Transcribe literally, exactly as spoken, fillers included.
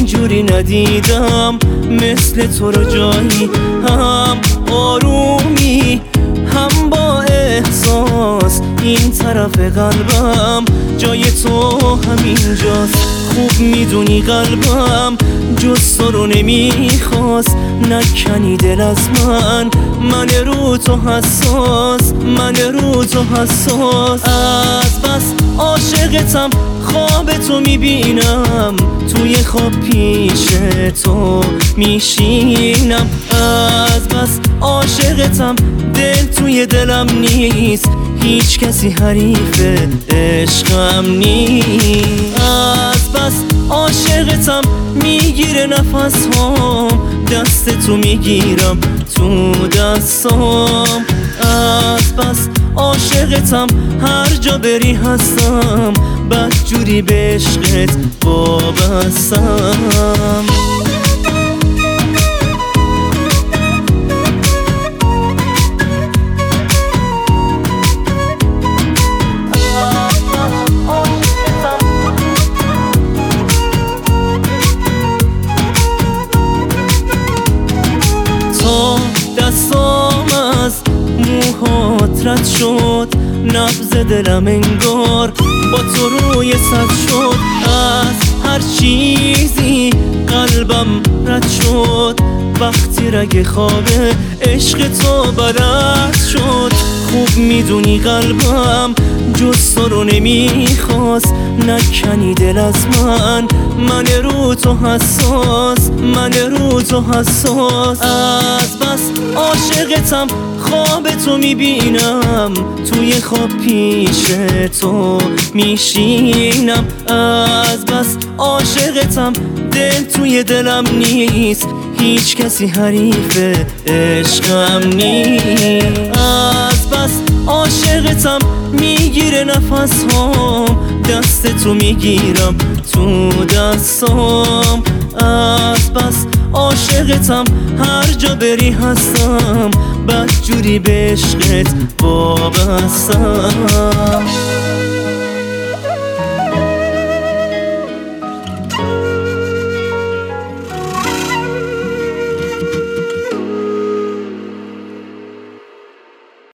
اینجوری ندیدم مثل تو رو جایی، هم آرومی هم با احساس. این طرف قلبم جای تو همینجاست. خوب میدونی قلبم جز تو رو نمیخواست. نکنی دل از من، من رو تو حساس، من رو تو حساس. از بس عاشقتم خواب تو میبینم، توی خواب پیش تو میشینم. از بس عاشقتم دل توی دلم نیست، هیچ کسی حریف عشقم نیست. از بس عاشقتم میگیره نفس هام، دست تو میگیرم تو دستام. از بس عاشقتم هر جا بری هستم، بدجوری به عشقت وابستم. دستام از موهات رد شد، نبض دلم انگار با تو روی صد شد. از هر چیزی قلبم رد شد، وقتی رگ خواب عشق تو بلد شد. خوب میدونی قلبم جز تو رو نمیخواست. نکنی دل از من، من رو تو حساس، من رو تو حساس. از بس عاشقتم خواب تو میبینم، توی خواب پیش تو میشینم. از بس عاشقتم دل توی دلم نیست، هیچ کسی حریف عشقم نیست. از بس عاشقتم میگیره نفس هام، دست تو میگیرم تو دستام. از بس عاشقتم هر جا بری هستم، بدجوری به عشقت وابستم.